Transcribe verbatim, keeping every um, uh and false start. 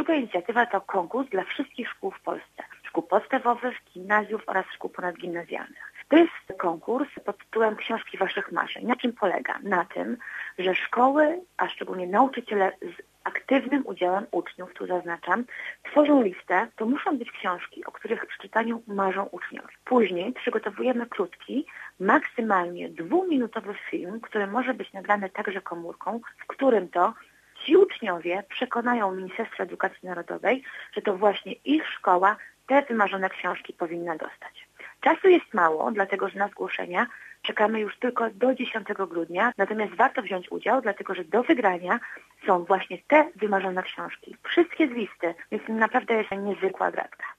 Druga inicjatywa to konkurs dla wszystkich szkół w Polsce. Szkół podstawowych, gimnazjów oraz szkół ponadgimnazjalnych. To jest konkurs pod tytułem Książki Waszych Marzeń. Na czym polega? Na tym, że szkoły, a szczególnie nauczyciele z aktywnym udziałem uczniów, tu zaznaczam, tworzą listę, to muszą być książki, o których przeczytaniu marzą uczniowie. Później przygotowujemy krótki, maksymalnie dwuminutowy film, który może być nagrany także komórką, w którym to ci uczniowie przekonają Ministerstwo Edukacji Narodowej, że to właśnie ich szkoła te wymarzone książki powinna dostać. Czasu jest mało, dlatego że na zgłoszenia czekamy już tylko do dziesiątego grudnia, natomiast warto wziąć udział, dlatego że do wygrania są właśnie te wymarzone książki. Wszystkie z listy, więc naprawdę jest niezwykła gratka.